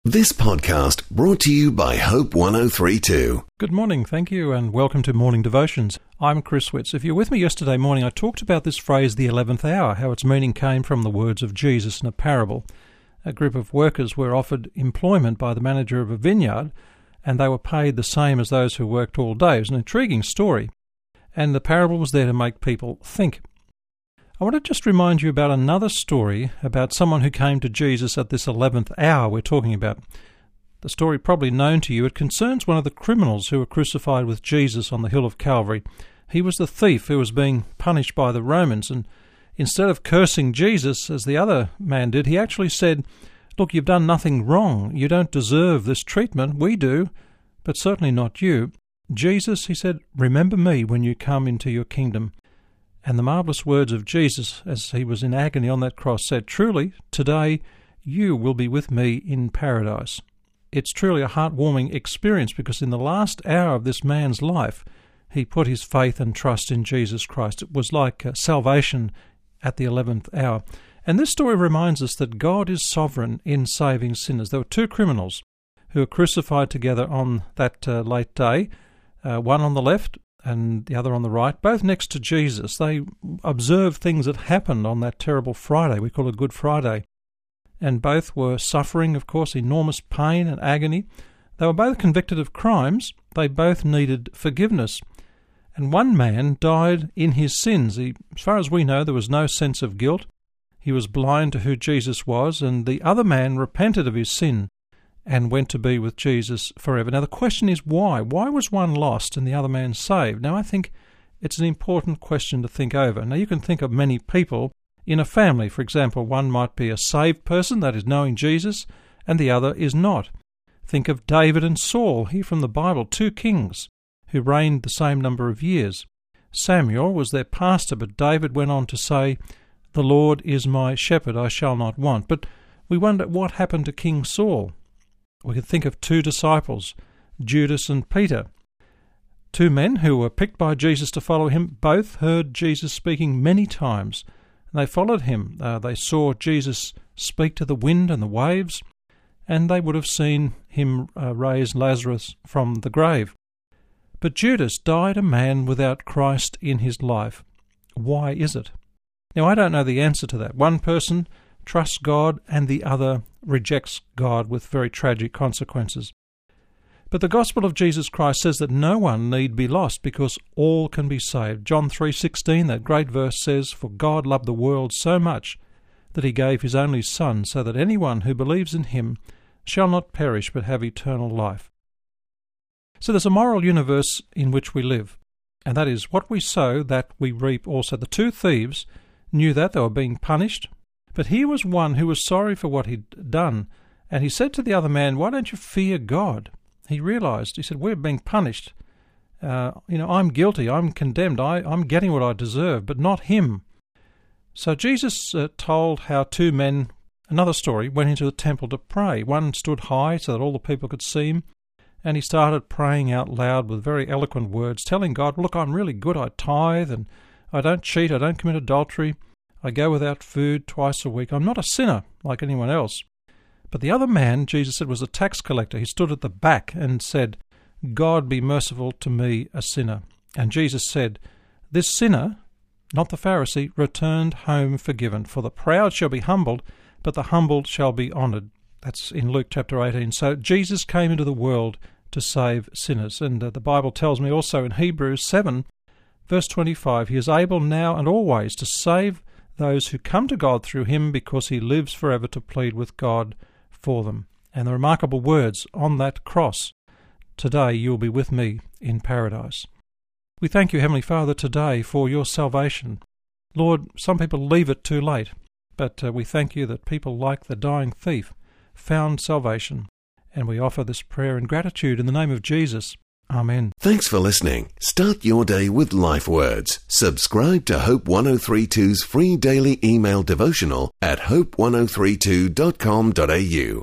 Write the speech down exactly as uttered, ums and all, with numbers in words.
This podcast brought to you by Hope one oh three point two. Good morning, thank you, and welcome to Morning Devotions. I'm Chris Witz. If you're with me yesterday morning, I talked about this phrase, the eleventh hour, how its meaning came from the words of Jesus in a parable. A group of workers were offered employment by the manager of a vineyard, and they were paid the same as those who worked all day. It was an intriguing story, and the parable was there to make people think. I want to just remind you about another story about someone who came to Jesus at this eleventh hour we're talking about. The story probably known to you. It concerns one of the criminals who were crucified with Jesus on the hill of Calvary. He was the thief who was being punished by the Romans, and instead of cursing Jesus as the other man did, he actually said, "Look, you've done nothing wrong. You don't deserve this treatment. We do, but certainly not you. Jesus," he said, "remember me when you come into your kingdom." And the marvellous words of Jesus as he was in agony on that cross said, "Truly, today you will be with me in paradise." It's truly a heartwarming experience because in the last hour of this man's life, he put his faith and trust in Jesus Christ. It was like uh, salvation at the eleventh hour. And this story reminds us that God is sovereign in saving sinners. There were two criminals who were crucified together on that uh, late day, uh, one on the left and the other on the right, both next to Jesus. They observed things that happened on that terrible Friday. We call it Good Friday. And both were suffering, of course, enormous pain and agony. They were both convicted of crimes. They both needed forgiveness. And one man died in his sins. He, as far as we know, there was no sense of guilt. He was blind to who Jesus was, and the other man repented of his sin and went to be with Jesus forever. Now the question is why? Why was one lost and the other man saved? Now I think it's an important question to think over. Now you can think of many people in a family. For example, one might be a saved person, that is knowing Jesus, and the other is not. Think of David and Saul, here from the Bible, two kings who reigned the same number of years. Samuel was their pastor, but David went on to say, "The Lord is my shepherd, I shall not want." But we wonder what happened to King Saul. We can think of two disciples, Judas and Peter. Two men who were picked by Jesus to follow him, both heard Jesus speaking many times. And they followed him. Uh, they saw Jesus speak to the wind and the waves, and they would have seen him uh, raise Lazarus from the grave. But Judas died a man without Christ in his life. Why is it? Now, I don't know the answer to that. One person trusts God and the other rejects God with very tragic consequences. But the gospel of Jesus Christ says that no one need be lost because all can be saved. John three sixteen, that great verse says, "For God loved the world so much that he gave his only Son, so that anyone who believes in him shall not perish but have eternal life." So there's a moral universe in which we live, and that is what we sow, that we reap also. The two thieves knew that they were being punished, but here was one who was sorry for what he'd done, and he said to the other man, "Why don't you fear God?" He realized, he said, "We're being punished. Uh, you know, I'm guilty, I'm condemned, I, I'm getting what I deserve, but not him." So Jesus uh, told how two men, another story, went into the temple to pray. One stood high so that all the people could see him, and he started praying out loud with very eloquent words, telling God, "Look, I'm really good, I tithe, and I don't cheat, I don't commit adultery, I go without food twice a week. I'm not a sinner like anyone else." But the other man, Jesus said, was a tax collector. He stood at the back and said, "God be merciful to me, a sinner." And Jesus said, "This sinner," not the Pharisee, "returned home forgiven. For the proud shall be humbled, but the humbled shall be honoured." That's in Luke chapter eighteen. So Jesus came into the world to save sinners. And uh, the Bible tells me also in Hebrews seven, verse twenty-five, "He is able now and always to save those who come to God through him, because he lives forever to plead with God for them." And the remarkable words on that cross, "Today you will be with me in paradise." We thank you, Heavenly Father, today for your salvation. Lord, some people leave it too late, but uh, we thank you that people like the dying thief found salvation, and we offer this prayer in gratitude in the name of Jesus. Amen. Thanks for listening. Start your day with Life Words. Subscribe to Hope one oh three point two's free daily email devotional at hope one oh three two dot com dot a u.